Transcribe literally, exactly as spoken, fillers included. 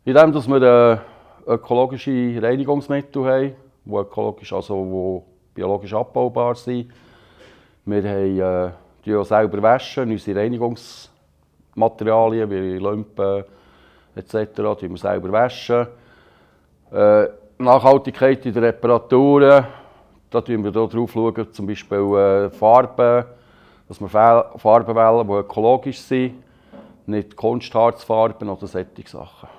Indem dass wir äh, ökologische Reinigungsmittel haben, die ökologisch, also wo biologisch abbaubar sind. Wir haben, äh, auch selber waschen, unsere Reinigungsmaterialien wie Lampen et cetera waschen wir selber waschen. Äh, Nachhaltigkeit in den Reparaturen, da schauen wir drauf, schauen, zum Beispiel äh, Farben, dass wir Farben wählen, die ökologisch sind, nicht Kunstharzfarben oder solche Sachen.